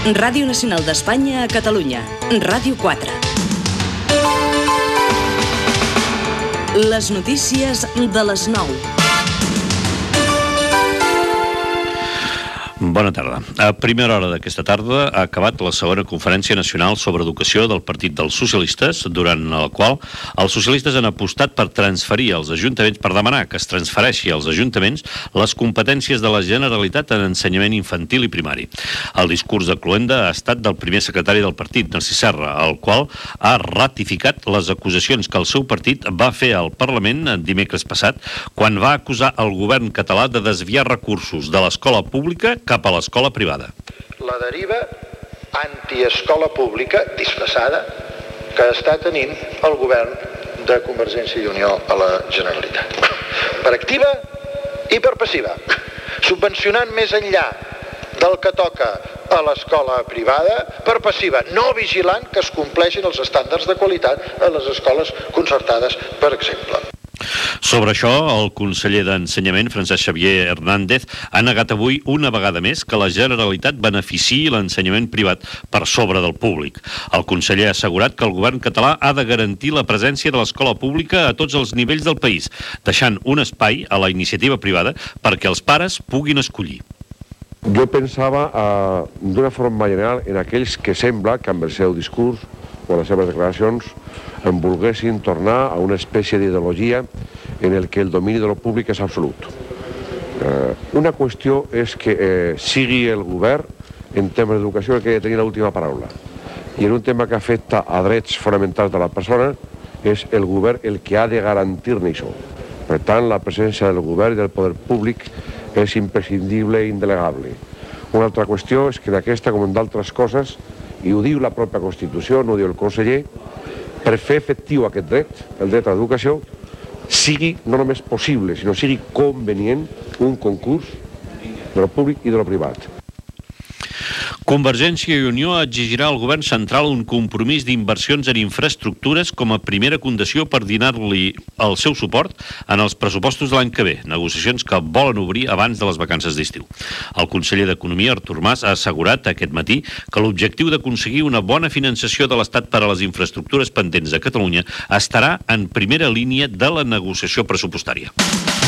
Ràdio Nacional d'Espanya a Catalunya. Ràdio 4. Les notícies de les 9. Bona tarda. A primera hora d'aquesta tarda ha acabat la segona conferència nacional sobre educació del Partit dels Socialistes, durant la qual els socialistes han apostat per transferir als ajuntaments, per demanar que es transfereixi als ajuntaments les competències de la Generalitat en ensenyament infantil i primari. El discurs de cloenda ha estat del primer secretari del partit, Narcís Serra, el qual ha ratificat les acusacions que el seu partit va fer al Parlament dimecres passat, quan va acusar el govern català de desviar recursos de l'escola pública cap a l'escola privada. La deriva antiescola pública disfressada que està tenint el govern de Convergència i Unió a la Generalitat. Per activa i per passiva. Subvencionant més enllà del que toca a l'escola privada, per passiva, no vigilant que es compleixin els estàndards de qualitat a les escoles concertades, per exemple. Sobre això, el conseller d'Ensenyament, Francesc Xavier Hernández, ha negat avui una vegada més que la Generalitat beneficiï l'ensenyament privat per sobre del públic. El conseller ha assegurat que el govern català ha de garantir la presència de l'escola pública a tots els nivells del país, deixant un espai a la iniciativa privada perquè els pares puguin escollir. Jo pensava d'una forma general en aquells que sembla que amb el seu discurs o les seves declaracions en volguessin tornar a una espècie d'ideologia en el que el domini de lo públic és absolut. Una qüestió és que sigui el govern en temes d'educació el que ha de tenir l'última paraula. I en un tema que afecta a drets fonamentals de la persona és el govern el que ha de garantir-ne això. Per tant, la presència del govern i del poder públic és imprescindible i indelegable. Una altra qüestió és que d'aquesta, com en d'altres coses, i ho diu la pròpia Constitució, no ho diu el conseller, per fer efectiu aquest dret, el dret a l'educació, sigui no només possible, sinó sigui convenient un concurs de lo públic i de lo privat. Convergència i Unió exigirà al govern central un compromís d'inversions en infraestructures com a primera condició per donar-li el seu suport en els pressupostos de l'any que ve, negociacions que volen obrir abans de les vacances d'estiu. El conseller d'Economia, Artur Mas, ha assegurat aquest matí que l'objectiu d'aconseguir una bona finançació de l'Estat per a les infraestructures pendents de Catalunya estarà en primera línia de la negociació pressupostària.